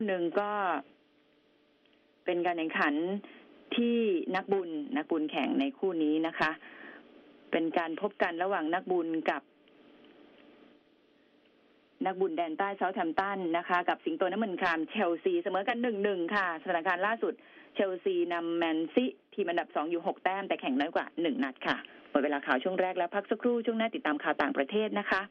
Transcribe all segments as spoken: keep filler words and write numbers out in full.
หนึ่งก็เป็นการแข่งขันที่นักบุญนักบุญแข่งในคู่นี้นะคะเป็นการพบกันระหว่างนักบุญกับนักบุญแดนใต้เซาท์แฮมป์ตันนะคะกับสิงโตน้ำมันครามเชลซีเสมอกัน หนึ่งหนึ่ง ค่ะสถานการณ์ล่าสุดเชลซีนำแมนซีทีมอันดับสองอยู่หกแต้มแต่แข่งน้อยกว่าหนึ่งนัดค่ะหมดเวลาข่าวช่วงแรกแล้วพักสักครู่ช่วงหน้าติดตามข่าวต่างประเทศนะคะ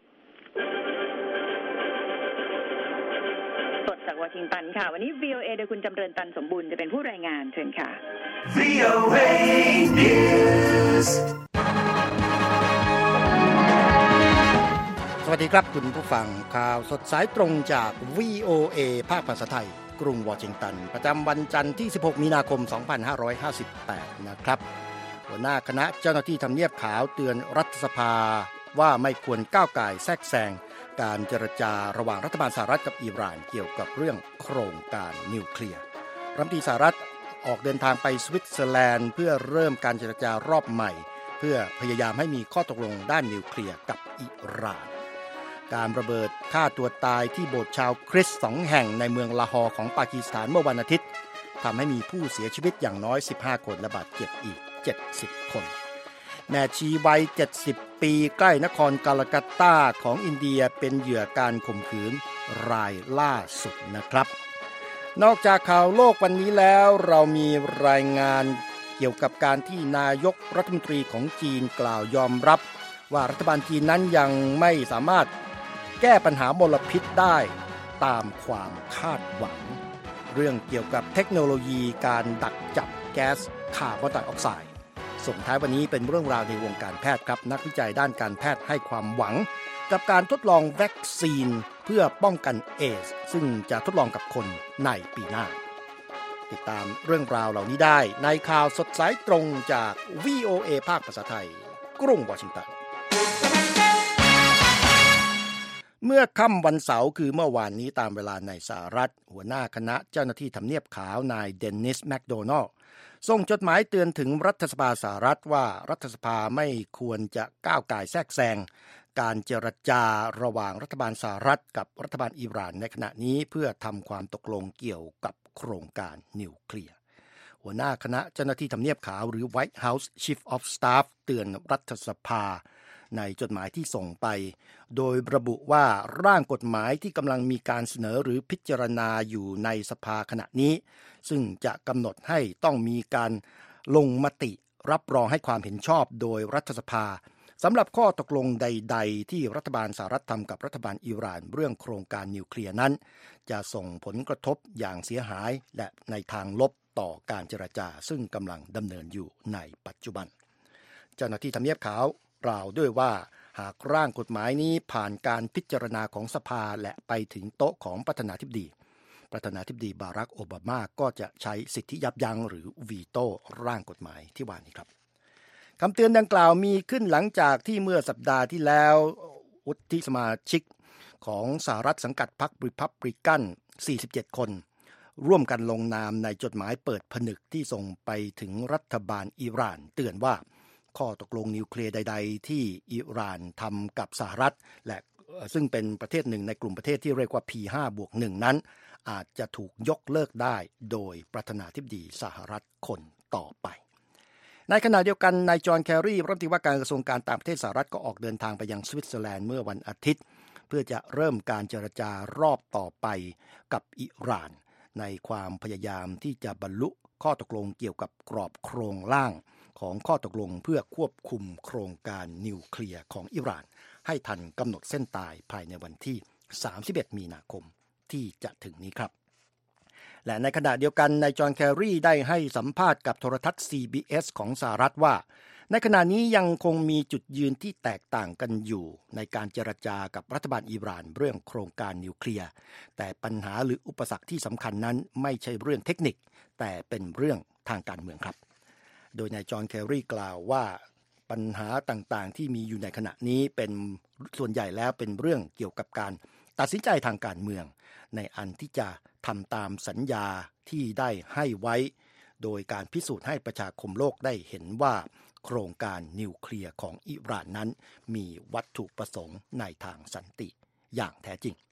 สดจากวอชิงตันค่ะวันนี้ วี โอ เอ โดยคุณจำเริญตันสมบูรณ์จะเป็นผู้รายงานเชิญค่ะ วี โอ เอ Newsสวัสดีครับคุณผู้ฟังข่าวสดสายตรงจาก วี โอ เอ ภาคภาษาไทยกรุงวอชิงตันประจำวันจันทร์ที่สิบหกมีนาคมสองพันห้าร้อยห้าสิบแปดนะครับหัวหน้าคณะเจ้าหน้าที่ทำเนียบขาวเตือนรัฐสภาว่าไม่ควรก้าวก่ายแทรกแซงการเจรจาระหว่างรัฐบาลสหรัฐกับอิหร่านเกี่ยวกับเรื่องโครงการนิวเคลียร์รัฐมนตรีสหรัฐออกเดินทางไปสวิตเซอร์แลนด์เพื่อเริ่มการเจรจารอบใหม่เพื่อพยายามให้มีข้อตกลงด้านนิวเคลียร์กับอิหร่านการระเบิดฆ่าตัวตายที่โบสถ์ชาวคริสต์สองแห่งในเมืองลาฮอร์ของปากีสถานเมื่อวันอาทิตย์ทำให้มีผู้เสียชีวิตอย่างน้อยสิบห้าคนและบาดเจ็บอีกเจ็ดสิบคนแม่ชีวัยเจ็ดสิบปีใกล้นครกาลกัตตาของอินเดียเป็นเหยื่อการข่มขืนรายล่าสุดนะครับนอกจากข่าวโลกวันนี้แล้วเรามีรายงานเกี่ยวกับการที่นายกรัฐมนตรีของจีนกล่าวยอมรับว่ารัฐบาลจีนนั้นยังไม่สามารถแก้ปัญหามลพิษได้ตามความคาดหวังเรื่องเกี่ยวกับเทคโนโลยีการดักจับแก๊สคาร์บอนไดออกไซด์ส่งท้ายวันนี้เป็นเรื่องราวในวงการแพทย์ครับนักวิจัยด้านการแพทย์ให้ความหวังกับการทดลองวัคซีนเพื่อป้องกันเอดส์ซึ่งจะทดลองกับคนในปีหน้าติดตามเรื่องราวเหล่านี้ได้ในข่าวสดสายตรงจาก วี โอ เอ ภาคภาษาไทยกรุงวอชิงตันเมื่อค่ำวันเสาร์คือเมื่อวานนี้ตามเวลาในสหรัฐหัวหน้าคณะเจ้าหน้าที่ทำเนียบขาวนายเดนนิสแมคโดนัลด์ส่งจดหมายเตือนถึงรัฐสภาสหรัฐว่ารัฐสภาไม่ควรจะก้าวก่ายแทรกแซงการเจรจาระหว่างรัฐบาลสหรัฐกับรัฐบาลอิหร่านในขณะนี้เพื่อทำความตกลงเกี่ยวกับโครงการนิวเคลียร์หัวหน้าคณะเจ้าหน้าที่ทำเนียบขาวหรือ White House Chief of Staff เตือนรัฐสภาในจดหมายที่ส่งไปโดยระบุว่าร่างกฎหมายที่กำลังมีการเสนอหรือพิจารณาอยู่ในสภาขณะนี้ซึ่งจะกำหนดให้ต้องมีการลงมติรับรองให้ความเห็นชอบโดยรัฐสภาสำหรับข้อตกลงใดๆที่รัฐบาลสหรัฐทำกับรัฐบาลอิหร่านเรื่องโครงการนิวเคลียร์นั้นจะส่งผลกระทบอย่างเสียหายและในทางลบต่อการเจรจาซึ่งกำลังดำเนินอยู่ในปัจจุบันเจ้าหน้าที่ทำเนียบขาวกล่าวด้วยว่าหากร่างกฎหมายนี้ผ่านการพิจารณาของสภาและไปถึงโต๊ะของประธานาธิบดีประธานาธิบดีบารักโอบามาก็จะใช้สิทธิยับยั้งหรือวีโต้ร่างกฎหมายที่ว่านี้ครับคำเตือนดังกล่าวมีขึ้นหลังจากที่เมื่อสัปดาห์ที่แล้ววุฒิสมาชิกของสหรัฐสังกัดพรรครีพับลิกันสี่สิบเจ็ดคนร่วมกันลงนามในจดหมายเปิดผนึกที่ส่งไปถึงรัฐบาลอิหร่านเตือนว่าข้อตกลงนิวเคลียร์ใดๆที่อิหร่านทำกับสหรัฐและซึ่งเป็นประเทศหนึ่งในกลุ่มประเทศที่เรียกว่า พี ห้าบวกหนึ่ง นั้นอาจจะถูกยกเลิกได้โดยประธานาธิบดีสหรัฐคนต่อไปในขณะเดียวกันนายจอห์นแคร์รีรัฐมนตรีว่าการกระทรวงการต่างประเทศสหรัฐก็ออกเดินทางไปยังสวิตเซอร์แลนด์เมื่อวันอาทิตย์เพื่อจะเริ่มการเจรจารอบต่อไปกับอิหร่านในความพยายามที่จะบรรลุข้อตกลงเกี่ยวกับกรอบโครงร่างของข้อตกลงเพื่อควบคุมโครงการนิวเคลียร์ของอิหร่านให้ทันกำหนดเส้นตายภายในวันที่สามสิบเอ็ดมีนาคมที่จะถึงนี้ครับและในขณะเดียวกันนายจอห์นแคร์รีได้ให้สัมภาษณ์กับโทรทัศน์ ซี บี เอส ของสหรัฐว่าในขณะนี้ยังคงมีจุดยืนที่แตกต่างกันอยู่ในการเจรจากับรัฐบาลอิหร่านเรื่องโครงการนิวเคลียร์แต่ปัญหาหรืออุปสรรคที่สำคัญนั้นไม่ใช่เรื่องเทคนิคแต่เป็นเรื่องทางการเมืองครับโดยนายจอห์นแคร์รีกล่าวว่าปัญหาต่างๆที่มีอยู่ในขณะนี้เป็นส่วนใหญ่แล้วเป็นเรื่องเกี่ยวกับการตัดสินใจทางการเมืองในอันที่จะทำตามสัญญาที่ได้ให้ไว้โดยการพิสูจน์ให้ประชาคมโลกได้เห็นว่าโครงการนิวเคลียร์ของอิหร่านนั้นมีวัตถุประสงค์ในทางสันติอย่างแท้จริง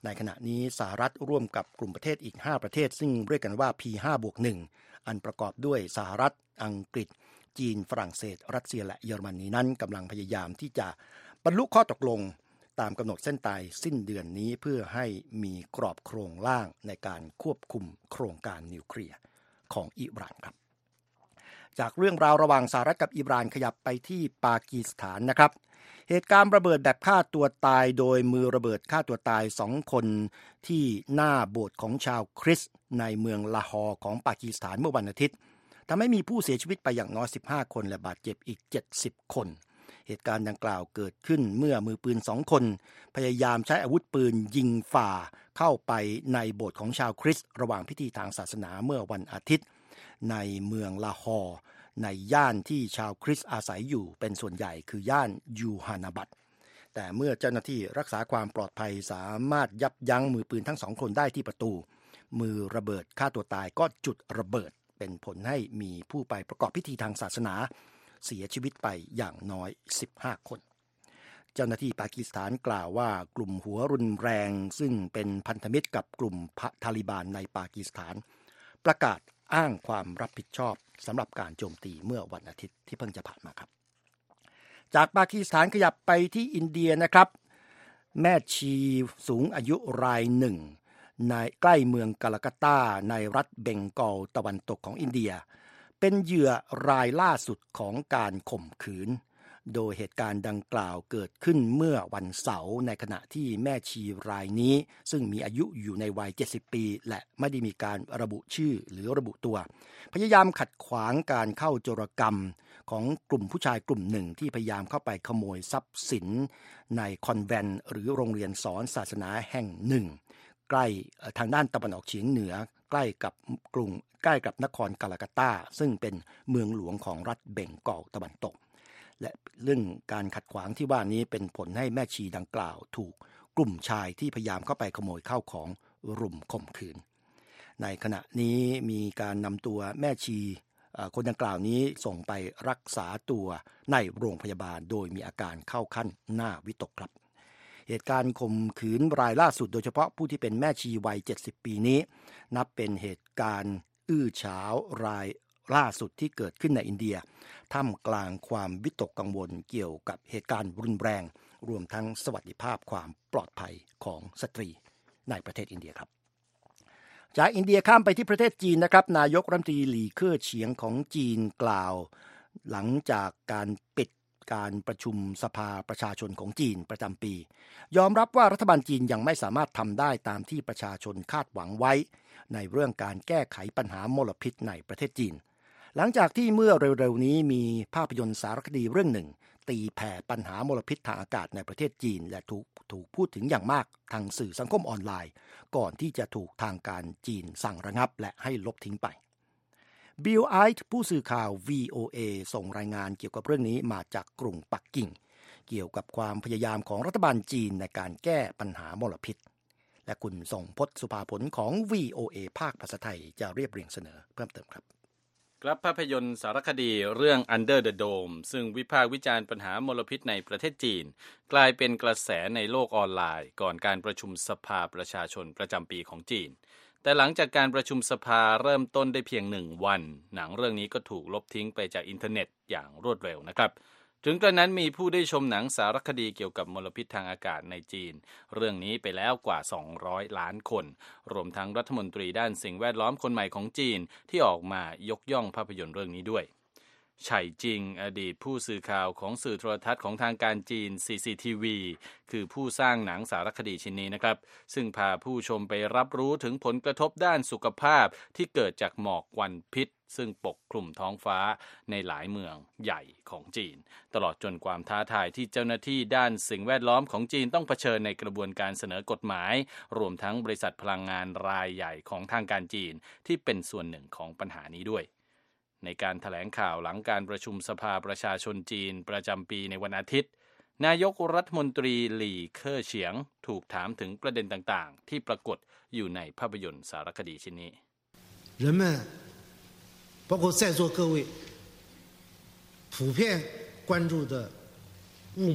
ในขณะนี้สหรัฐร่วมกับกลุ่มประเทศอีกห้าประเทศซึ่งเรียกกันว่า พี ห้าบวกหนึ่ง อันประกอบด้วยสหรัฐอังกฤษจีนฝรั่งเศสรัสเซียและเยอรมนีนั้นกำลังพยายามที่จะบรรลุข้อตกลงตามกำหนดเส้นตายสิ้นเดือนนี้เพื่อให้มีกรอบโครงร่างในการควบคุมโครงการนิวเคลียร์ของอิหร่านครับจากเรื่องราวระหว่างสหรัฐกับอิหร่านขยับไปที่ปากีสถานนะครับเหตุการณ์ระเบิดแบบฆ่าตัวตายโดยมือระเบิดฆ่าตัวตายสองคนที่หน้าโบสถ์ของชาวคริสต์ในเมืองลาฮอร์ของปากีสถานเมื่อวันอาทิตย์ทำให้มีผู้เสียชีวิตไปอย่างน้อยสิบห้าคนและบาดเจ็บอีกเจ็ดสิบคนเหตุการณ์ดังกล่าวเกิดขึ้นเมื่อมือปืนสองคนพยายามใช้อาวุธปืนยิงฝ่าเข้าไปในโบสถ์ของชาวคริสต์ระหว่างพิธีทางศาสนาเมื่อวันอาทิตย์ในเมืองลาฮอร์ในย่านที่ชาวคริสต์อาศัยอยู่เป็นส่วนใหญ่คือย่านยูฮานาบัดแต่เมื่อเจ้าหน้าที่รักษาความปลอดภัยสามารถยับยั้งมือปืนทั้งสองคนได้ที่ประตูมือระเบิดฆ่าตัวตายก็จุดระเบิดเป็นผลให้มีผู้ไปประกอบพิธีทางศาสนาเสียชีวิตไปอย่างน้อยสิบห้าคนเจ้าหน้าที่ปากีสถานกล่าวว่ากลุ่มหัวรุนแรงซึ่งเป็นพันธมิตรกับกลุ่มทาลิบานในปากีสถานประกาศอ้างความรับผิดชอบสำหรับการโจมตีเมื่อวันอาทิตย์ที่เพิ่งจะผ่านมาครับจากปากีสถานขยับไปที่อินเดียนะครับแม่ชีสูงอายุรายหนึ่งในใกล้เมืองกาลกัตตาในรัฐเบงกอลตะวันตกของอินเดียเป็นเหยื่อรายล่าสุดของการข่มขืนโดยเหตุการณ์ดังกล่าวเกิดขึ้นเมื่อวันเสาร์ในขณะที่แม่ชีรายนี้ซึ่งมีอายุอยู่ในวัยเจ็ดสิบปีและไม่ได้มีการระบุชื่อหรือระบุตัวพยายามขัดขวางการเข้าโจรกรรมของกลุ่มผู้ชายกลุ่มหนึ่งที่พยายามเข้าไปขโมยทรัพย์สินในคอนแวนต์หรือโรงเรียนสอนศาสนาแห่งหนึ่งใกล้ทางด้านตะวันออกเฉียงเหนือใกล้กับกรุงใกล้กับนครกาลกัตตาซึ่งเป็นเมืองหลวงของรัฐเบงกอลตะวันตกและเรื่องการขัดขวางที่ว่านี้เป็นผลให้แม่ชีดังกล่าวถูกกลุ่มชายที่พยายามเข้าไปขโมยข้าวของรุมข่มขืนในขณะนี้มีการนำตัวแม่ชีคนดังกล่าวนี้ส่งไปรักษาตัวในโรงพยาบาลโดยมีอาการเข้าขั้นน่าวิตกครับเหตุการณ์ข่มขืนรายล่าสุดโดยเฉพาะผู้ที่เป็นแม่ชีวัยเจ็ดสิบปีนี้นับเป็นเหตุการณ์อื้อฉาวรายล่าสุดที่เกิดขึ้นในอินเดียท่ามกลางความวิตกกังวลเกี่ยวกับเหตุการณ์รุนแรงรวมทั้งสวัสดิภาพความปลอดภัยของสตรีในประเทศอินเดียครับจากอินเดียข้ามไปที่ประเทศจีนนะครับนายกรัฐมนตรีหลี่เค่อเฉียงของจีนกล่าวหลังจากการปิดการประชุมสภาประชาชนของจีนประจำปียอมรับว่ารัฐบาลจีนยังไม่สามารถทำได้ตามที่ประชาชนคาดหวังไว้ในเรื่องการแก้ไขปัญหามลพิษในประเทศจีนหลังจากที่เมื่อเร็วๆนี้มีภาพยนตร์สารคดีเรื่องหนึ่งตีแผ่ปัญหามลพิษทางอากาศในประเทศจีนและถูกถูกพูดถึงอย่างมากทางสื่อสังคมออนไลน์ก่อนที่จะถูกทางการจีนสั่งระงับและให้ลบทิ้งไปบิลไอท์ผู้สื่อข่าว วี โอ เอ ส่งรายงานเกี่ยวกับเรื่องนี้มาจากกรุงปักกิ่งเกี่ยวกับความพยายามของรัฐบาลจีนในการแก้ปัญหามลพิษและคุณทรงพจน์สุภาผลของ วี โอ เอ ภาคภาษาไทยจะเรียบเรียงเสนอเพิ่มเติมครับครับภาพยนตร์สารคดีเรื่อง Under the Dome ซึ่งวิพากษ์วิจารณ์ปัญหามลพิษในประเทศจีนกลายเป็นกระแสในโลกออนไลน์ก่อนการประชุมสภาประชาชนประจำปีของจีนแต่หลังจากการประชุมสภาเริ่มต้นได้เพียงหนึ่งวันหนังเรื่องนี้ก็ถูกลบทิ้งไปจากอินเทอร์เน็ตอย่างรวดเร็วนะครับถึงกระนั้นมีผู้ได้ชมหนังสารคดีเกี่ยวกับมลพิษทางอากาศในจีนเรื่องนี้ไปแล้วกว่าสองร้อยล้านคนรวมทั้งรัฐมนตรีด้านสิ่งแวดล้อมคนใหม่ของจีนที่ออกมายกย่องภาพยนตร์เรื่องนี้ด้วยไฉจิงอดีตผู้สื่อข่าวของสื่อโทรทัศน์ของทางการจีน ซี ซี ที วี คือผู้สร้างหนังสารคดีชิ้นนี้นะครับซึ่งพาผู้ชมไปรับรู้ถึงผลกระทบด้านสุขภาพที่เกิดจากหมอกควันพิษซึ่งปกคลุมท้องฟ้าในหลายเมืองใหญ่ของจีนตลอดจนความท้าทายที่เจ้าหน้าที่ด้านสิ่งแวดล้อมของจีนต้องเผชิญในกระบวนการเสนอกฎหมายรวมทั้งบริษัทพลังงานรายใหญ่ของทางการจีนที่เป็นส่วนหนึ่งของปัญหานี้ด้วยในการแถลงข่าวหลังการประชุมสภาประชาชนจีนประจำปีในวันอาทิตย์นายกรัฐมนตรีหลี่เค่อเฉียงถูกถามถึงประเด็นต่างๆที่ปรากฏอยู่ในภาพยนตร์สารคดีชิ้นนี้人们包括在座各位普遍关注的雾霾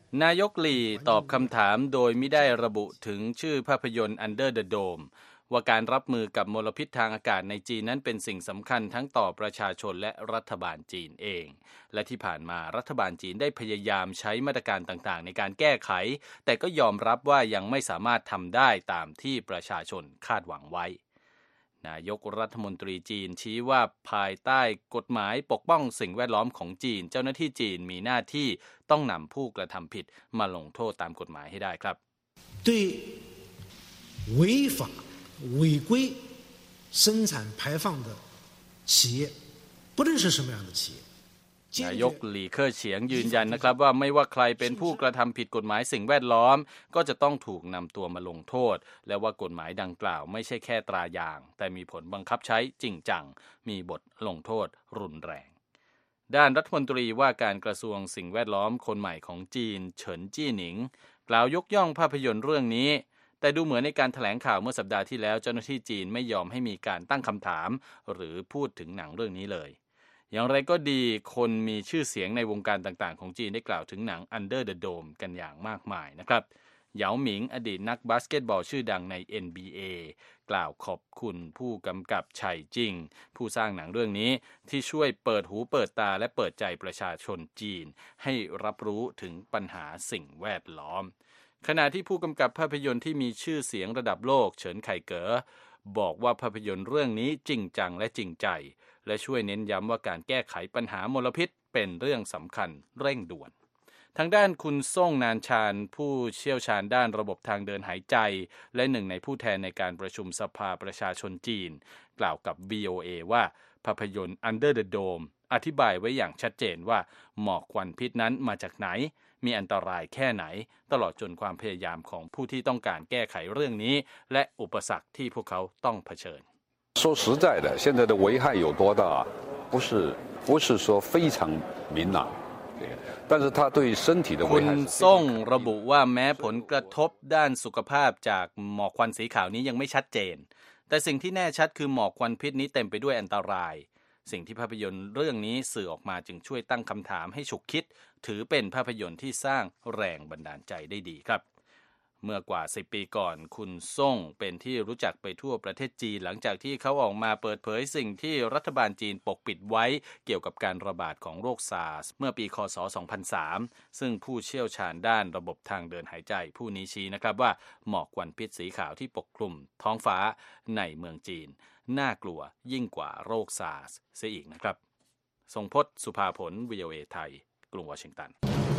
นายกหลี่ตอบคำถามโดยไม่ได้ระบุถึงชื่อภาพยนตร์ Under the Dome ว่าการรับมือกับมลพิษทางอากาศในจีนนั้นเป็นสิ่งสำคัญทั้งต่อประชาชนและรัฐบาลจีนเองและที่ผ่านมารัฐบาลจีนได้พยายามใช้มาตรการต่างๆในการแก้ไขแต่ก็ยอมรับว่ายังไม่สามารถทำได้ตามที่ประชาชนคาดหวังไว้นายกรัฐมนตรีจีนชี้ว่าภายใต้กฎหมายปกป้องสิ่งแวดล้อมของจีนเจ้าหน้าที่จีนมีหน้าที่ต้องนำผู้กระทำผิดมาลงโทษตามกฎหมายให้ได้ครับ对违法违规生产排放的企业不论是什么样的企业นายกหลี่เค่อเฉียงยืนยันนะครับว่าไม่ว่าใครเป็นผู้กระทำผิดกฎหมายสิ่งแวดล้อมก็จะต้องถูกนำตัวมาลงโทษและว่ากฎหมายดังกล่าวไม่ใช่แค่ตรายางแต่มีผลบังคับใช้จริงจังมีบทลงโทษรุนแรงด้านรัฐมนตรีว่าการกระทรวงสิ่งแวดล้อมคนใหม่ของจีนเฉินจี้หนิงกล่าวยกย่องภาพยนตร์เรื่องนี้แต่ดูเหมือนในการแถลงข่าวเมื่อสัปดาห์ที่แล้วเจ้าหน้าที่จีนไม่ยอมให้มีการตั้งคำถามหรือพูดถึงหนังเรื่องนี้เลยอย่างไรก็ดีคนมีชื่อเสียงในวงการต่างๆของจีนได้กล่าวถึงหนัง Under the Dome กันอย่างมากมายนะครับเหยาหมิงอดีตนักบาสเกตบอลชื่อดังใน เอ็น บี เอ กล่าวขอบคุณผู้กำกับไฉจิ้งผู้สร้างหนังเรื่องนี้ที่ช่วยเปิดหูเปิดตาและเปิดใจประชาชนจีนให้รับรู้ถึงปัญหาสิ่งแวดล้อมขณะที่ผู้กำกับภาพยนตร์ที่มีชื่อเสียงระดับโลกเฉินไคเก๋อบอกว่าภาพยนตร์เรื่องนี้จริงจังและจริงใจและช่วยเน้นย้ำว่าการแก้ไขปัญหามลพิษเป็นเรื่องสำคัญเร่งด่วนทางด้านคุณซ่งนานชานผู้เชี่ยวชาญด้านระบบทางเดินหายใจและหนึ่งในผู้แทนในการประชุมสภาประชาชนจีนกล่าวกับ วี โอ เอ ว่าภาพยนตร์ Under the Dome อธิบายไว้อย่างชัดเจนว่าหมอกควันพิษนั้นมาจากไหนมีอันตรายแค่ไหนตลอดจนความพยายามของผู้ที่ต้องการแก้ไขเรื่องนี้และอุปสรรคที่พวกเขาต้องเผชิญ说实在的，现在的危害有多大？不是不是说非常明朗，但是它对身体的危害。 คุณซ่งระบุว่าแม้ผลกระทบด้านสุขภาพจากหมอกควันสีขาวนี้ยังไม่ชัดเจนแต่สิ่งที่แน่ชัดคือหมอกควันพิษนี้เต็มไปด้วยอันตรายสิ่งที่ภาพยนตร์เรื่องนี้สื่อออกมาจึงช่วยตั้งคำถามให้ฉุกคิดถือเป็นภาพยนตร์ที่สร้างแรงบันดาลใจได้ดีครับเมื่อกว่าสิบปีก่อนคุณซ่งเป็นที่รู้จักไปทั่วประเทศจีนหลังจากที่เขาออกมาเปิดเผยสิ่งที่รัฐบาลจีนปกปิดไว้เกี่ยวกับการระบาดของโรคซาร์สเมื่อปีค.ศ. สองพันสามซึ่งผู้เชี่ยวชาญด้านระบบทางเดินหายใจผู้นี้ชี้นะครับว่าหมอกควันพิษสีขาวที่ปกคลุมท้องฟ้าในเมืองจีนน่ากลัวยิ่งกว่าโรคซาร์สเสียอีกนะครับทรงพจน์สุภาผล วี โอ เอ ไทยกรุงวอชิงตัน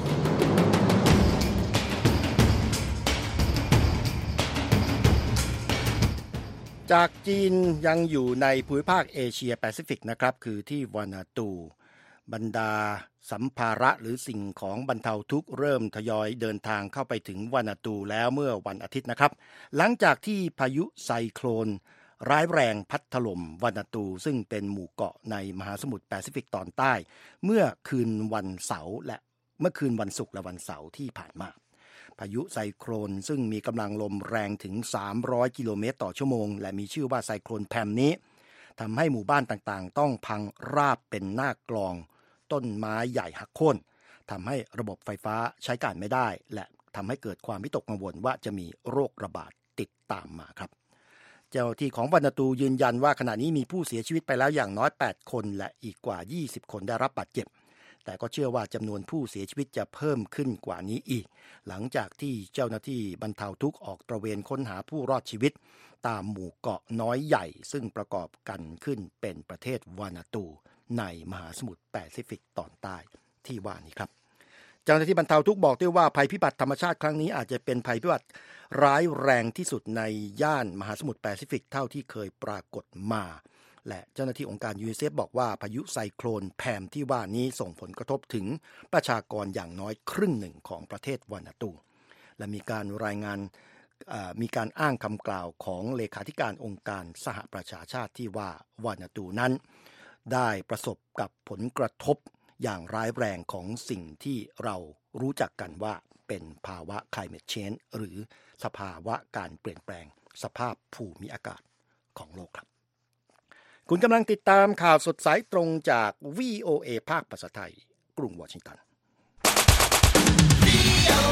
จากจีนยังอยู่ในภูมิภาคเอเชียแปซิฟิกนะครับคือที่วานาตูบรรดาสัมภาระหรือสิ่งของบรรเทาทุกข์เริ่มทยอยเดินทางเข้าไปถึงวานาตูแล้วเมื่อวันอาทิตย์นะครับหลังจากที่พายุไซโคลนร้ายแรงพัดถล่มวานาตูซึ่งเป็นหมู่เกาะในมหาสมุทรแปซิฟิกตอนใต้เมื่อคืนวันเสาร์และเมื่อคืนวันศุกร์และวันเสาร์ที่ผ่านมาพายุไซโคลนซึ่งมีกำลังลมแรงถึงสามร้อยกิโลเมตรต่อชั่วโมงและมีชื่อว่าไซโคลนแพมนี้ทำให้หมู่บ้านต่างๆต้องพังราบเป็นหน้ากลองต้นไม้ใหญ่หักโค่นทำให้ระบบไฟฟ้าใช้การไม่ได้และทำให้เกิดความวิตกกังวลว่าจะมีโรคระบาดติดตามมาครับเจ้าหน้าที่ของวานาตูยืนยันว่าขณะนี้มีผู้เสียชีวิตไปแล้วอย่างน้อยแปดคนและอีกกว่ายี่สิบคนได้รับบาดเจ็บแต่ก็เชื่อว่าจำนวนผู้เสียชีวิตจะเพิ่มขึ้นกว่านี้อีกหลังจากที่เจ้าหน้าที่บรรเทาทุกข์ออกตระเวนค้นหาผู้รอดชีวิตตามหมู่เกาะน้อยใหญ่ซึ่งประกอบกันขึ้นเป็นประเทศวานาตูในมหาสมุทรแปซิฟิกตอนใต้ที่ว่านี้ครับเจ้าหน้าที่บรรเทาทุกข์บอกด้วยว่าภัยพิบัติธรรมชาติครั้งนี้อาจจะเป็นภัยพิบัติร้ายแรงที่สุดในย่านมหาสมุทรแปซิฟิกเท่าที่เคยปรากฏมาและเจ้าหน้าที่องค์การยูนิเซฟบอกว่าพายุไซโคลนแพมที่ว่านี้ส่งผลกระทบถึงประชากรอย่างน้อยครึ่งหนึ่งของประเทศวานาตูและมีการรายงานมีการอ้างคำกล่าวของเลขาธิการองค์การสหประชาชาติที่ว่าวานาตูนั้นได้ประสบกับผลกระทบอย่างร้ายแรงของสิ่งที่เรารู้จักกันว่าเป็นภาวะ climate change หรือสภาวะการเปลี่ยนแปลงสภาพภูมิอากาศของโลกครับคุณกำลังติดตามข่าวสดสายตรงจาก วี โอ เอ ภาคภาษาไทยกรุงวอชิงตัน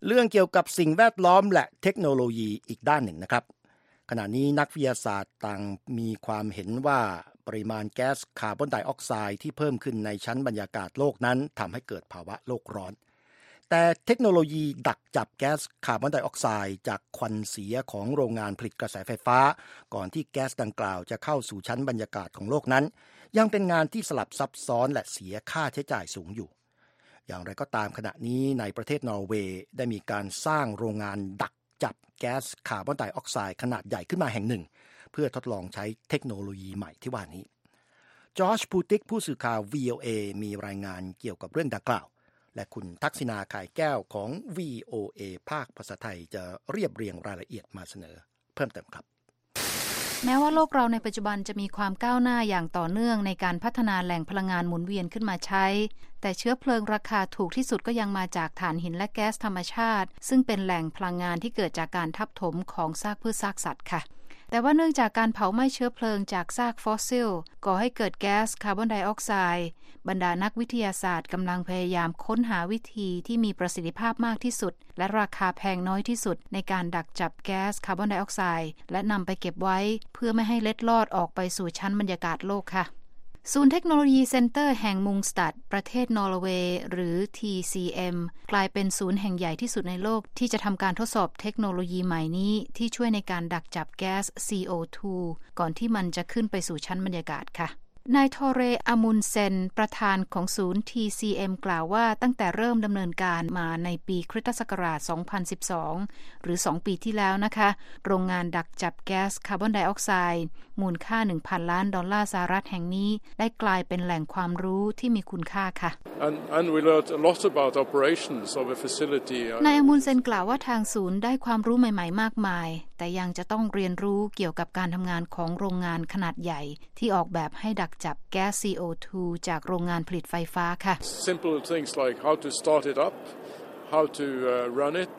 เรื่องเกี่ยวกับสิ่งแวดล้อมและเทคโนโลยีอีกด้านหนึ่งนะครับขณะนี้นักวิทยาศาสตร์ต่างมีความเห็นว่าปริมาณแก๊สคาร์บอนไดออกไซด์ที่เพิ่มขึ้นในชั้นบรรยากาศโลกนั้นทำให้เกิดภาวะโลกร้อนแต่เทคโนโลยีดักจับแก๊สคาร์บอนไดออกไซด์จากควันเสียของโรงงานผลิตกระแสไฟฟ้าก่อนที่แก๊สดังกล่าวจะเข้าสู่ชั้นบรรยากาศของโลกนั้นยังเป็นงานที่สลับซับซ้อนและเสียค่าใช้จ่ายสูงอยู่อย่างไรก็ตามขณะนี้ในประเทศนอร์เวย์ได้มีการสร้างโรงงานดักจับแก๊สคาร์บอนไดออกไซด์ขนาดใหญ่ขึ้นมาแห่งหนึ่งเพื่อทดลองใช้เทคโนโลยีใหม่ที่ว่านี้จอร์จพูติกผู้สื่อข่าว วี โอ เอ มีรายงานเกี่ยวกับเรื่องดังกล่าวและคุณทักษิณา ข่ายแก้วของ วี โอ เอ ภาคภาษาไทยจะเรียบเรียงรายละเอียดมาเสนอเพิ่มเติมครับแม้ว่าโลกเราในปัจจุบันจะมีความก้าวหน้าอย่างต่อเนื่องในการพัฒนาแหล่งพลังงานหมุนเวียนขึ้นมาใช้แต่เชื้อเพลิงราคาถูกที่สุดก็ยังมาจากถ่านหินและแก๊สธรรมชาติซึ่งเป็นแหล่งพลังงานที่เกิดจากการทับถมของซากพืชซากสัตว์ค่ะแต่ว่าเนื่องจากการเผาไหม้เชื้อเพลิงจากซากฟอสซิลก่อให้เกิดแก๊สคาร์บอนไดออกไซด์บรรดานักวิทยาศาสตร์กำลังพยายามค้นหาวิธีที่มีประสิทธิภาพมากที่สุดและราคาแพงน้อยที่สุดในการดักจับแก๊สคาร์บอนไดออกไซด์และนำไปเก็บไว้เพื่อไม่ให้เล็ดลอดออกไปสู่ชั้นบรรยากาศโลกค่ะศูนย์เทคโนโลยีเซ็นเตอร์แห่งมุงสตัดประเทศนอร์เวย์หรือ ที ซี เอ็ม กลายเป็นศูนย์แห่งใหญ่ที่สุดในโลกที่จะทำการทดสอบเทคโนโลยีใหม่นี้ที่ช่วยในการดักจับแก๊ส ซี โอ ทู ก่อนที่มันจะขึ้นไปสู่ชั้นบรรยากาศค่ะนายทอเรอามุนเซนประธานของศูนย์ ที ซี เอ็ม กล่าวว่าตั้งแต่เริ่มดำเนินการมาในปีคริสตศักราช สองพันสิบสอง หรือ สอง ปีที่แล้วนะคะโรงงานดักจับแก๊สคาร์บอนไดออกไซด์มูลค่า หนึ่งพัน ล้านดอลลาร์สหรัฐแห่งนี้ได้กลายเป็นแหล่งความรู้ที่มีคุณค่าค่ะ And, and we learned a lot about operations of a facility. นายอามุนเซนกล่าวว่าทางศูนย์ได้ความรู้ใหม่ๆมากมายแต่ยังจะต้องเรียนรู้เกี่ยวกับการทำงานของโรงงานขนาดใหญ่ที่ออกแบบให้ดักจับแก๊ส ซี โอ ทู จากโรงงานผลิตไฟฟ้าค่ะ Simple things like how to start it up, how to uh, run it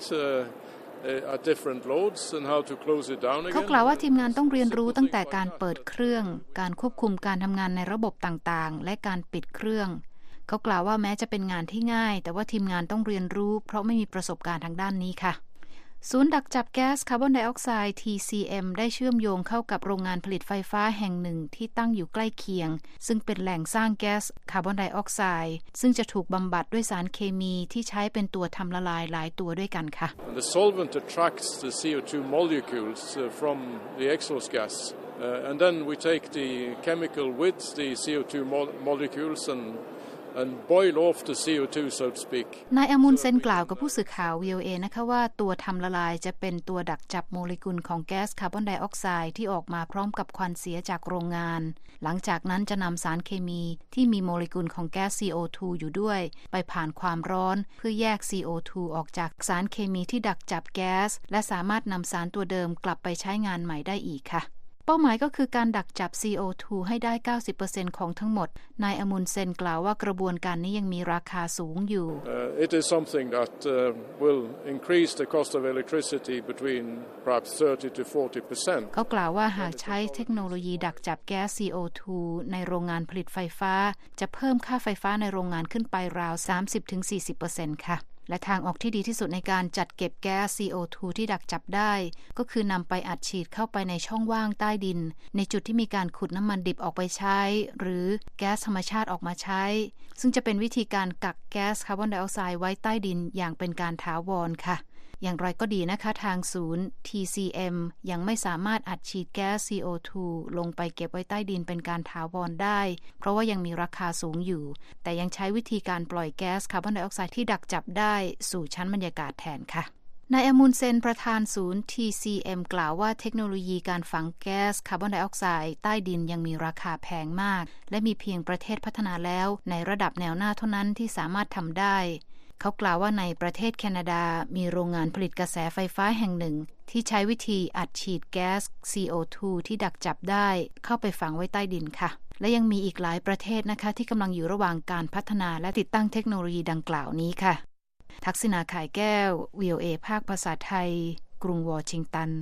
uh, at different loads and how to close it down again. เขากล่าวว่าทีมงานต้องเรียนรู้ตั้งแต่การเปิดเครื่องการควบคุมการทำงานในระบบต่างๆและการปิดเครื่องเขากล่าวว่าแม้จะเป็นงานที่ง่ายแต่ว่าทีมงานต้องเรียนรู้เพราะไม่มีประสบการณ์ทางด้านนี้ค่ะศูนย์ดักจับแก๊สคาร์บอนไดออกไซด์ ที ซี เอ็ม ได้เชื่อมโยงเข้ากับโรงงานผลิตไฟฟ้าแห่งหนึ่งที่ตั้งอยู่ใกล้เคียงซึ่งเป็นแหล่งสร้างแก๊สคาร์บอนไดออกไซด์ซึ่งจะถูกบำบัดด้วยสารเคมีที่ใช้เป็นตัวทำละลายหลายตัวด้วยกันค่ะ The solvent attracts the ซี โอ ทู molecules from the exhaust gas uh, and then we take the chemical with the ซี โอ ทู molecules and and boil off the ซี โอ ทู so to speak นายอามุนเซนกล่าวกับผู้สื่อข่าว วี โอ เอ นะคะว่าตัวทำละลายจะเป็นตัวดักจับโมเลกุลของแก๊สคาร์บอนไดออกไซด์ที่ออกมาพร้อมกับควันเสียจากโรงงานหลังจากนั้นจะนำสารเคมีที่มีโมเลกุลของแก๊ส ซี โอ ทู อยู่ด้วยไปผ่านความร้อนเพื่อแยก ซี โอ ทู ออกจากสารเคมีที่ดักจับแก๊สและสามารถนำสารตัวเดิมกลับไปใช้งานใหม่ได้อีกค่ะเป้าหมายก็คือการดักจับ ซี โอ ทู ให้ได้ เก้าสิบเปอร์เซ็นต์ ของทั้งหมดนายอมุนเซนกล่าวว่ากระบวนการนี้ยังมีราคาสูงอยู่ uh, It is something that uh, will increase the cost of electricity between perhaps thirty to forty percent เขากล่าวว่าหากใช้เทคโนโลยีดักจับแก๊ส ซี โอ ทู ในโรงงานผลิตไฟฟ้าจะเพิ่มค่าไฟฟ้าในโรงงานขึ้นไปราว สามสิบถึงสี่สิบเปอร์เซ็นต์ ค่ะและทางออกที่ดีที่สุดในการจัดเก็บแก๊ส ซี โอ ทู ที่ดักจับได้ก็คือนำไปอัดฉีดเข้าไปในช่องว่างใต้ดินในจุดที่มีการขุดน้ำมันดิบออกไปใช้หรือแก๊สธรรมชาติออกมาใช้ซึ่งจะเป็นวิธีการกักแก๊สคาร์บอนไดออกไซด์ไว้ใต้ดินอย่างเป็นการถาวรค่ะอย่างไรก็ดีนะคะทางศูนย์ ที ซี เอ็ม ยังไม่สามารถอัดฉีดแก๊ส ซี โอ ทู ลงไปเก็บไว้ใต้ดินเป็นการถาวรได้เพราะว่ายังมีราคาสูงอยู่แต่ยังใช้วิธีการปล่อยแก๊สคาร์บอนไดออกไซด์ที่ดักจับได้สู่ชั้นบรรยากาศแทนค่ะนายอมุนเซนประธานศูนย์ ที ซี เอ็ม กล่าวว่าเทคโนโลยีการฝังแก๊สคาร์บอนไดออกไซด์ใต้ดินยังมีราคาแพงมากและมีเพียงประเทศพัฒนาแล้วในระดับแนวหน้าเท่านั้นที่สามารถทำได้เขากล่าวว่าในประเทศแคนาดามีโรงงานผลิตกระแสไฟฟ้าแห่งหนึ่งที่ใช้วิธีอัดฉีดแก๊ส ซี โอ ทู ที่ดักจับได้เข้าไปฝังไว้ใต้ดินค่ะและยังมีอีกหลายประเทศนะคะที่กำลังอยู่ระหว่างการพัฒนาและติดตั้งเทคโนโลยีดังกล่าวนี้ค่ะทักษิณา ข่ายแก้ว วี โอ เอ ภาคภาษาไทยกรุงวอชิงตัน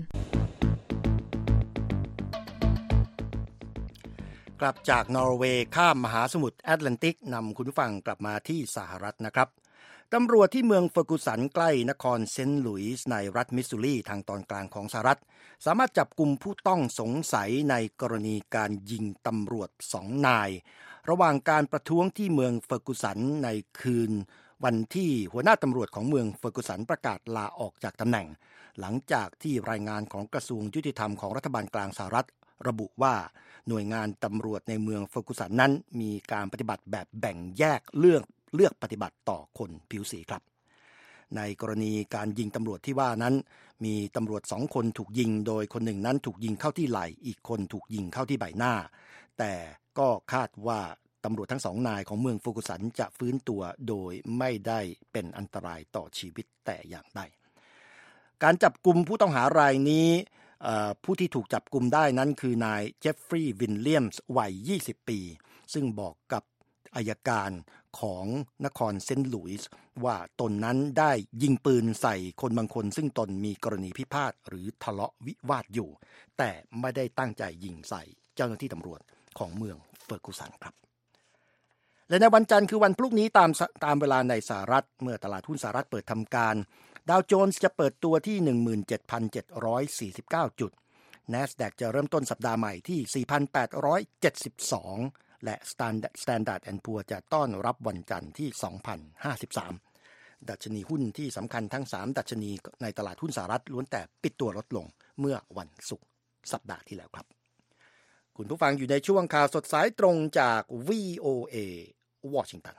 กลับจากนอร์เวย์ข้ามมหาสมุทรแอตแลนติกนำคุณผู้ฟังกลับมาที่สหรัฐนะครับตตำรวจที่เมืองเฟอร์กูสันใกล้นครเซนต์หลุยส์ในรัฐมิสซูรีทางตอนกลางของสหรัฐสามารถจับกุมผู้ต้องสงสัยในกรณีการยิงตำรวจสองนายระหว่างการประท้วงที่เมืองเฟอร์กูสันในคืนวันที่หัวหน้าตำรวจของเมืองเฟอร์กูสันประกาศลาออกจากตำแหน่งหลังจากที่รายงานของกระทรวงยุติธรรมของรัฐบาลกลางสหรัฐระบุว่าหน่วยงานตำรวจในเมืองเฟอร์กูสันนั้นมีการปฏิบัติแบบแบ่งแยกเลือกเลือกปฏิบัติต่อคนผิวสีครับในกรณีการยิงตำรวจที่ว่านั้นมีตำรวจสองคนถูกยิงโดยคนหนึ่งนั้นถูกยิงเข้าที่ไหล่อีกคนถูกยิงเข้าที่ใบหน้าแต่ก็คาดว่าตำรวจทั้งสองนายของเมืองเฟอร์กูสันจะฟื้นตัวโดยไม่ได้เป็นอันตรายต่อชีวิตแต่อย่างใดการจับกุมผู้ต้องหารายนี้ผู้ที่ถูกจับกุมได้นั้นคือนายเจฟฟรีย์วิลเลียมส์วัยยี่สิบปีซึ่งบอกกับอัยการของนครเซนต์หลุยส์ว่าตนนั้นได้ยิงปืนใส่คนบางคนซึ่งตนมีกรณีพิพาทหรือทะเลาะวิวาทอยู่แต่ไม่ได้ตั้งใจยิงใส่เจ้าหน้าที่ตำรวจของเมืองเฟอร์กูสันครับและในวันจันทร์คือวันพรุ่งนี้ตามตามเวลาในสหรัฐเมื่อตลาดหุ้นสหรัฐเปิดทำการดาวโจนส์จะเปิดตัวที่ หนึ่งหมื่นเจ็ดพันเจ็ดร้อยสี่สิบเก้า จุด NASDAQ จะเริ่มต้นสัปดาห์ใหม่ที่ สี่พันแปดร้อยเจ็ดสิบสองและ Standard แอนด์ Poor's จะต้อนรับวันจันทร์ที่ สองพันห้าสิบสาม ดัชนีหุ้นที่สำคัญทั้งสามดัชนีในตลาดหุ้นสหรัฐล้วนแต่ปิดตัวลดลงเมื่อวันศุกร์สัปดาห์ที่แล้วครับคุณผู้ฟังอยู่ในช่วงข่าวสดสายตรงจาก วี โอ เอ วอชิงตัน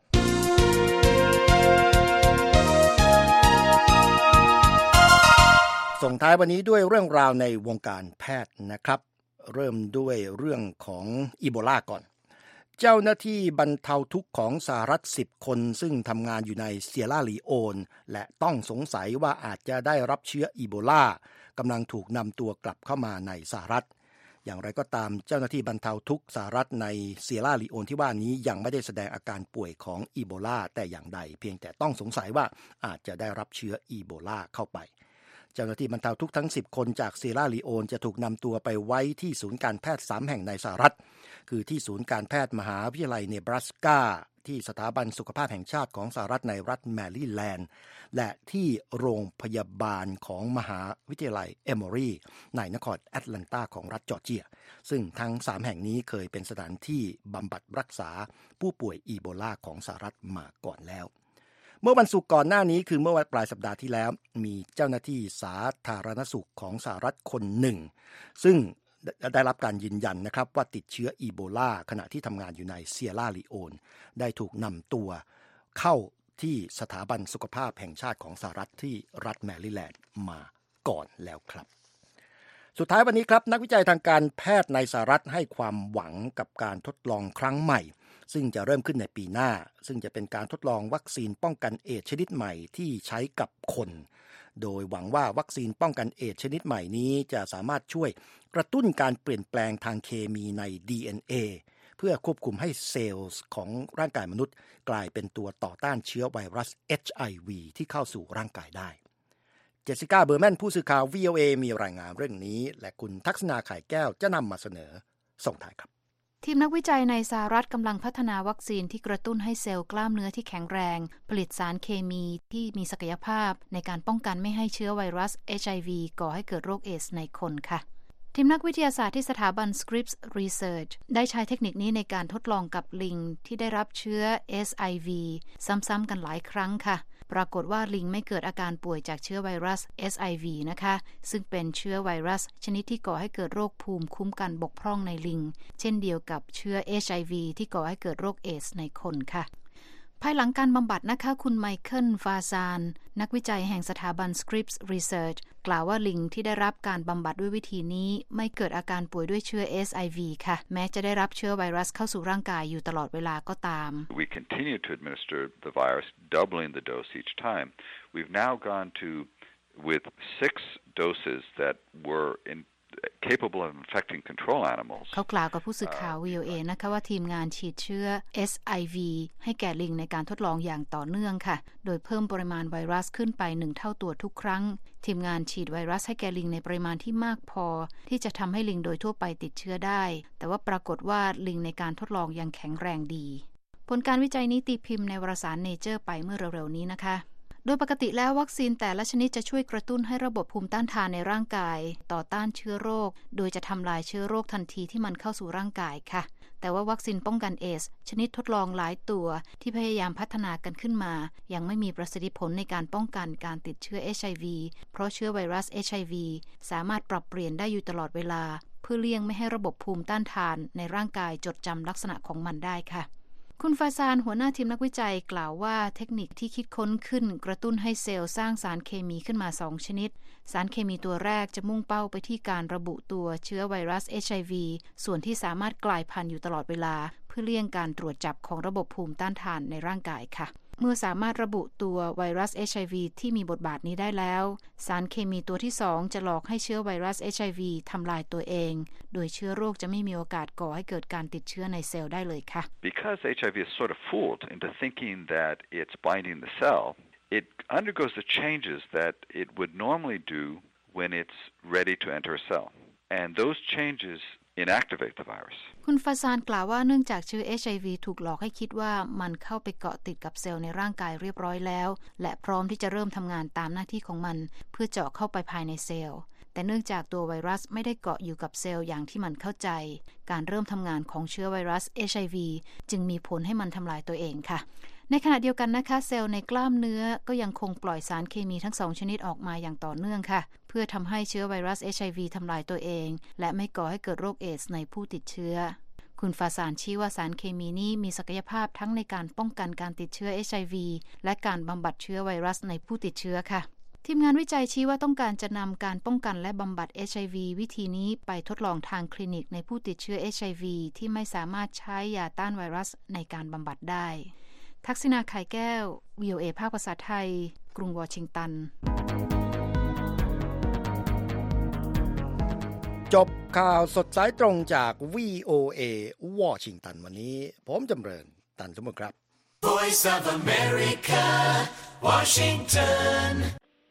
ส่งท้ายวันนี้ด้วยเรื่องราวในวงการแพทย์นะครับเริ่มด้วยเรื่องของอีโบลาก่อนเจ้าหน้าที่บรรเทาทุกข์ของสหรัฐสิบคนซึ่งทำงานอยู่ในเซียร่าลีโอนและต้องสงสัยว่าอาจจะได้รับเชื้ออีโบลากำลังถูกนำตัวกลับเข้ามาในสหรัฐอย่างไรก็ตามเจ้าหน้าที่บรรเทาทุกข์สหรัฐในเซียร่าลีโอนที่ว่านี้ยังไม่ได้แสดงอาการป่วยของอีโบลาแต่อย่างใดเพียงแต่ต้องสงสัยว่าอาจจะได้รับเชื้ออีโบลาเข้าไปเจ้าหน้าที่บรรเทาทุกข์ทั้งสิบคนจากเซียร่าลีโอนจะถูกนำตัวไปไว้ที่ศูนย์การแพทย์สามแห่งในสหรัฐคือที่ศูนย์การแพทย์มหาวิทยาลัยเนบราสกาที่สถาบันสุขภาพแห่งชาติของสหรัฐในรัฐแมริแลนด์และที่โรงพยาบาลของมหาวิทยาลัยเอมอรีในนครแอตแลนตาของรัฐจอร์เจียซึ่งทั้งสามแห่งนี้เคยเป็นสถานที่บำบัดรักษาผู้ป่วยอีโบลาของสหรัฐมาก่อนแล้วเมื่อวันศุกร์ก่อนหน้านี้คือเมื่อวันปลายสัปดาห์ที่แล้วมีเจ้าหน้าที่สาธารณสุขของสหรัฐคนหนึ่งซึ่งได้รับการยืนยันนะครับว่าติดเชื้ออีโบลาขณะที่ทำงานอยู่ในเซียร่าลีโอนได้ถูกนำตัวเข้าที่สถาบันสุขภาพแห่งชาติของสหรัฐที่รัฐแมริแลนด์มาก่อนแล้วครับสุดท้ายวันนี้ครับนักวิจัยทางการแพทย์ในสหรัฐให้ความหวังกับการทดลองครั้งใหม่ซึ่งจะเริ่มขึ้นในปีหน้าซึ่งจะเป็นการทดลองวัคซีนป้องกันเอดส์ชนิดใหม่ที่ใช้กับคนโดยหวังว่าวัคซีนป้องกันเอดส์ชนิดใหม่นี้จะสามารถช่วยกระตุ้นการเปลี่ยนแปลงทางเคมีใน ดี เอ็น เอ เพื่อควบคุมให้เซลล์ของร่างกายมนุษย์กลายเป็นตัวต่อต้านเชื้อไวรัส เอช ไอ วี ที่เข้าสู่ร่างกายได้เจสสิก้าเบอร์แมนผู้สื่อข่าว วี โอ เอ มีรายงานเรื่องนี้และคุณทักษณาไข่แก้วจะนำมาเสนอส่งท้ายครับทีมนักวิจัยในสหรัฐกำลังพัฒนาวัคซีนที่กระตุ้นให้เซลล์กล้ามเนื้อที่แข็งแรงผลิตสารเคมีที่มีศักยภาพในการป้องกันไม่ให้เชื้อไวรัส เอช ไอ วี ก่อให้เกิดโรคเอดส์ในคนค่ะทีมนักวิทยาศาสตร์ที่สถาบัน Scripps Research ได้ใช้เทคนิคนี้ในการทดลองกับลิงที่ได้รับเชื้อ เอส ไอ วี ซ้ำๆกันหลายครั้งค่ะปรากฏว่าลิงไม่เกิดอาการป่วยจากเชื้อไวรัส เอส ไอ วี นะคะซึ่งเป็นเชื้อไวรัสชนิดที่ก่อให้เกิดโรคภูมิคุ้มกันบกพร่องในลิงเช่นเดียวกับเชื้อ เอช ไอ วี ที่ก่อให้เกิดโรคเอดส์ในคนค่ะภายหลังการบำบัดนะคะคุณไมเคิลฟาซานนักวิจัยแห่งสถาบัน Scripps Research กล่าวว่าลิงที่ได้รับการบำบัดด้วยวิธีนี้ไม่เกิดอาการป่วยด้วยเชื้อ เอส ไอ วี ค่ะแม้จะได้รับเชื้อไวรัสเข้าสู่ร่างกายอยู่ตลอดเวลาก็ตาม We continue to administer the virus, doubling the dose each time. We've now gone to with six doses that were in capable of infecting control animals เขากล่าวกับผู้สื่อข่าว วี โอ เอ นะคะว่าทีมงานฉีดเชื้อ เอส ไอ วี ให้แก่ลิงในการทดลองอย่างต่อเนื่องค่ะโดยเพิ่มปริมาณไวรัสขึ้นไปหนึ่งเท่าตัวทุกครั้งทีมงานฉีดไวรัสให้แก่ลิงในปริมาณที่มากพอที่จะทำให้ลิงโดยทั่วไปติดเชื้อได้แต่ว่าปรากฏว่าลิงในการทดลองยังแข็งแรงดีผลการวิจัยนี้ตีพิมพ์ในวารสาร Nature ไปเมื่อเร็วๆนี้นะคะโดยปกติแล้ววัคซีนแต่ละชนิดจะช่วยกระตุ้นให้ระบบภูมิต้านทานในร่างกายต่อต้านเชื้อโรคโดยจะทำลายเชื้อโรคทันทีที่มันเข้าสู่ร่างกายค่ะแต่ว่าวัคซีนป้องกันเอดส์ชนิดทดลองหลายตัวที่พยายามพัฒนากันขึ้นมายังไม่มีประสิทธิผลในการป้องกันการติดเชื้อ เอช ไอ วี เพราะเชื้อไวรัส เอช ไอ วี สามารถปรับเปลี่ยนได้อยู่ตลอดเวลาเพื่อเลี่ยงไม่ให้ระบบภูมิต้านทานในร่างกายจดจำลักษณะของมันได้ค่ะคุณฟาซานหัวหน้าทีมนักวิจัยกล่าวว่าเทคนิคที่คิดค้นขึ้นกระตุ้นให้เซลล์สร้างสารเคมีขึ้นมาสองชนิดสารเคมีตัวแรกจะมุ่งเป้าไปที่การระบุตัวเชื้อไวรัส เอช ไอ วี ส่วนที่สามารถกลายพันธุ์อยู่ตลอดเวลาเพื่อเลี่ยงการตรวจจับของระบบภูมิต้านทานในร่างกายค่ะเมื่อสามารถระบุตัวไวรัส เอช ไอ วี ที่มีบทบาทนี้ได้แล้วสารเคมีตัวที่สองจะหลอกให้เชื้อไวรัส เอช ไอ วี ทำลายตัวเองโดยเชื้อโรคจะไม่มีโอกาสก่อให้เกิดการติดเชื้อในเซลล์ได้เลยค่ะ Because เอช ไอ วี is sort of fooled into thinking that it's binding the cell, it undergoes the changes that it would normally do when it's ready to enter a cell. And those changes inactivate the virus. คุณฟาซานกล่าวว่าเนื่องจากเชื้อ เอช ไอ วี ถูกหลอกให้คิดว่ามันเข้าไปเกาะติดกับเซลล์ในร่างกายเรียบร้อยแล้วและพร้อมที่จะเริ่มทำงานตามหน้าที่ของมันเพื่อเจาะเข้าไปภายในเซลล์แต่เนื่องจากตัวไวรัสไม่ได้เกาะอยู่กับเซลล์อย่างที่มันเข้าใจการเริ่มทำงานของเชื้อไวรัส เอช ไอ วี จึงมีผลให้มันทำลายตัวเองค่ะในขณะเดียวกันนะคะเซลล์ในกล้ามเนื้อก็ยังคงปล่อยสารเคมีทั้งสองชนิดออกมาอย่างต่อเนื่องค่ะเพื่อทำให้เชื้อไวรัส เอช ไอ วี ทำลายตัวเองและไม่ก่อให้เกิดโรคเอดส์ในผู้ติดเชื้อคุณฟาซานชี้ว่าสารเคมีนี้มีศักยภาพทั้งในการป้องกันการติดเชื้อ เอช ไอ วี และการบำบัดเชื้อไวรัสในผู้ติดเชื้อค่ะทีมงานวิจัยชี้ว่าต้องการจะนำการป้องกันและบำบัด เอช ไอ วี วิธีนี้ไปทดลองทางคลินิกในผู้ติดเชื้อ เอช ไอ วี ที่ไม่สามารถใช้ยาต้านไวรัสในการบำบัดได้ทักษิณาไข่แก้ว วี โอ เอ ภาคภาษาไทยกรุงวอชิงตันจบข่าวสดสายตรงจาก วี โอ เอ วอชิงตันวันนี้ผมจำเริญตันสมบูรณ์ครับ Voice of America Washington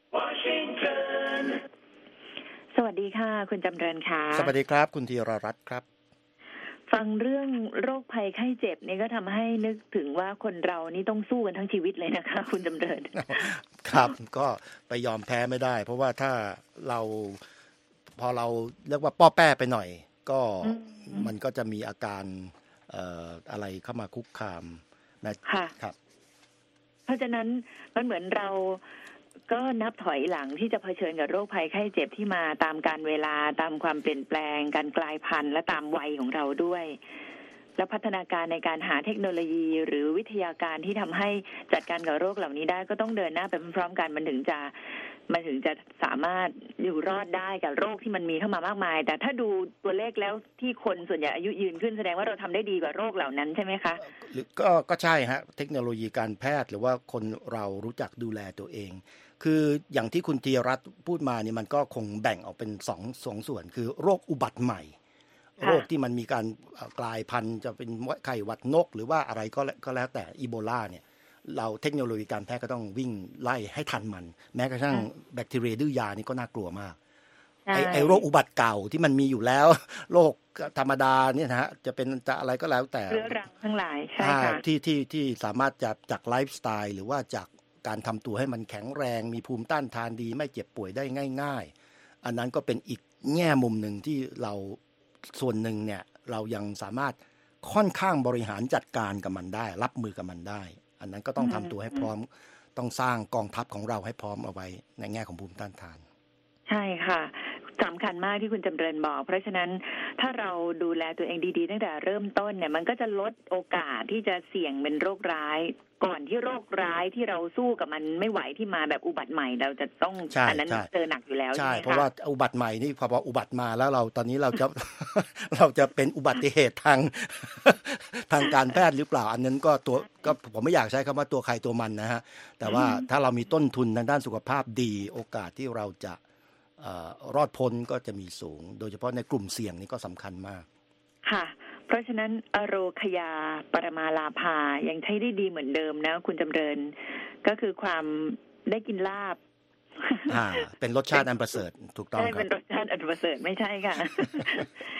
Washington สวัสดีค่ะคุณจำเริญค่ะสวัสดีครับคุณธีรรัตน์ครับฟังเรื่องโรคภัยไข้เจ็บนี่ก็ทำให้นึกถึงว่าคนเรานี่ต้องสู้กันทั้งชีวิตเลยนะคะคุณจำเริญครับก็ไปยอมแพ้ไม่ได้เพราะว่าถ้าเราพอเราเรียกว่าป้อแป้ไปหน่อยก็มันก็จะมีอาการเอ่ออะไรเข้ามาคุกคามนะครับเพราะฉะนั้นมันเหมือนเราก็นับถอยหลังที่จะเผชิญกับโรคภัยไข้เจ็บที่มาตามกาลเวลาตามความเปลี่ยนแปลงการกลายพันธุ์และตามวัยของเราด้วยและพัฒนาการในการหาเทคโนโลยีหรือวิทยาการที่ทำให้จัดการกับโรคเหล่านี้ได้ก็ต้องเดินหน้าไปพร้อมๆกันมันถึงจะมันถึงจะสามารถอยู่รอดได้กับโรคที่มันมีเข้ามามากมายแต่ถ้าดูตัวเลขแล้วที่คนส่วนใหญ่อายุยืนขึ้นแสดงว่าเราทำได้ดีกว่าโรคเหล่านั้นใช่ไหมคะหรือก็ก็ใช่ฮะเทคโนโลยีการแพทย์หรือว่าคนเรารู้จักดูแลตัวเองคืออย่างที่คุณธีรรัตน์พูดมานี่มันก็คงแบ่งออกเป็นสองสองส่วนคือโรคอุบัติใหม่โรคที่มันมีการกลายพันธุ์จะเป็นไข้หวัดนกหรือว่าอะไรก็ก็แล้วแต่อีโบลาเนี่ยเราเทคโนโลยีการแพทย์ก็ต้องวิ่งไล่ให้ทันมันแม้กระทั่งแบคทีเรียดื้อยานี่ก็น่ากลัวมากไอไอโรคอุบัติเก่าที่มันมีอยู่แล้วโรคธรรมดาเนี่ยนะฮะจะเป็นจะอะไรก็แล้วแต่เรื้อรังทั้งหลายใช่ค่ะที่ที่ที่สามารถจะจากไลฟ์สไตล์หรือว่าจากการทำตัวให้มันแข็งแรงมีภูมิต้านทานดีไม่เจ็บป่วยได้ง่ายๆอันนั้นก็เป็นอีกแง่มุมหนึ่งที่เราส่วนหนึ่งเนี่ยเรายังสามารถค่อนข้างบริหารจัดการกับมันได้รับมือกับมันได้อันนั้นก็ต้องทำตัวให้พร้อมต้องสร้างกองทัพของเราให้พร้อมเอาไว้ในแง่ของภูมิต้านทานใช่ค่ะสำคัญมากที่คุณจำเริญบอกเพราะฉะนั้นถ้าเราดูแลตัวเองดีๆตั้งแต่เริ่มต้นเนี่ยมันก็จะลดโอกาสที่จะเสี่ยงเป็นโรคร้ายก่อนที่โรคร้ายที่เราสู้กับมันไม่ไหวที่มาแบบอุบัติใหม่เราจะต้องอันนั้นเจอหนักอยู่แล้วใช่เพราะว่าอุบัติใหม่นี่พออุบัติมาแล้วเราตอนนี้เราจะ เราจะเป็นอุบัติเหตุทาง ทางการแพทย์หรือเปล่าอันนั้นก็ตัวก็ผมไม่อยากใช้คำว่าตัวใครตัวมันนะฮะแต่ว่าถ้าเรามีต้นทุนทางด้านสุขภาพดีโอกาสที่เราจะเอ่อรอดพ้นก็จะมีสูงโดยเฉพาะในกลุ่มเสี่ยงนี่ก็สำคัญมากค่ะเพราะฉะนั้นอโรคยาปรมาลาภายังใช้ได้ดีเหมือนเดิมนะคุณจำเริญก็คือความได้กินลาบอ่าเป็นรสชาติอันประเสริฐถูกต้องครับใช่เป็นรสชาติอันประเสริฐไม่ใช่ค่ะ ก็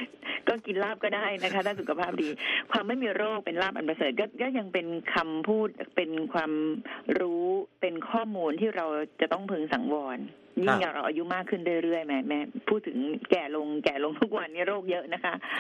ก็กินลาบก็ได้นะคะถ้าสุขภาพดีความไม่มีโรคเป็นลาบอันประเสริฐก็ก็ยังเป็นคำพูดเป็นความรู้เป็นข้อมูลที่เราจะต้องพึงสังวรยิ่งเราอายุมากขึ้นเรื่อยๆแม่แม่พูดถึงแก่ลงแก่ลงทุกวันนี้โรคเยอะนะคะ